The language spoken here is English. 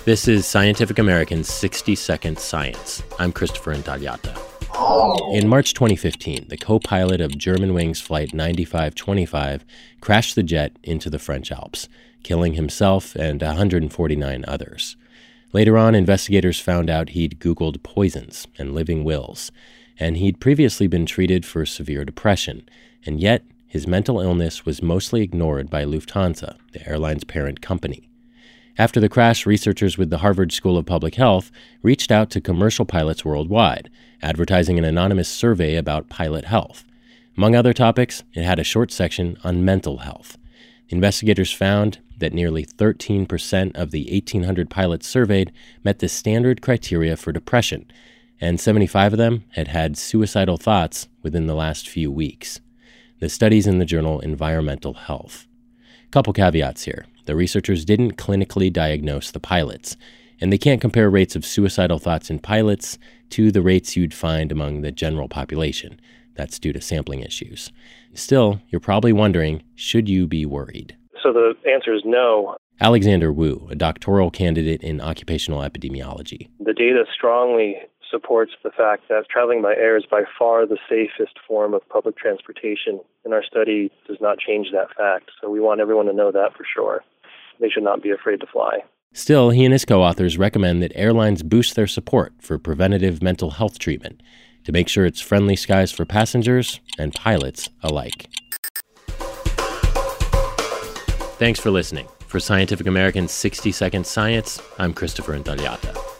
This is Scientific American's 60-Second Science. I'm Christopher Intagliata. In March 2015, the co-pilot of Germanwings Flight 9525 crashed the jet into the French Alps, killing himself and 149 others. Later on, investigators found out he'd Googled poisons and living wills, and he'd previously been treated for severe depression, and yet his mental illness was mostly ignored by Lufthansa, the airline's parent company. After the crash, researchers with the Harvard School of Public Health reached out to commercial pilots worldwide, advertising an anonymous survey about pilot health. Among other topics, it had a short section on mental health. Investigators found that nearly 13% of the 1,800 pilots surveyed met the standard criteria for depression, and 75 of them had had suicidal thoughts within the last few weeks. The study's in the journal Environmental Health. Couple caveats here. The researchers didn't clinically diagnose the pilots, and they can't compare rates of suicidal thoughts in pilots to the rates you'd find among the general population. That's due to sampling issues. Still, you're probably wondering, should you be worried? So the answer is no. Alexander Wu, a doctoral candidate in occupational epidemiology. The data strongly supports the fact that traveling by air is by far the safest form of public transportation, and our study does not change that fact. So we want everyone to know that for sure. They should not be afraid to fly. Still, he and his co-authors recommend that airlines boost their support for preventative mental health treatment to make sure it's friendly skies for passengers and pilots alike. Thanks for listening. For Scientific American's 60-Second Science, I'm Christopher Intagliata.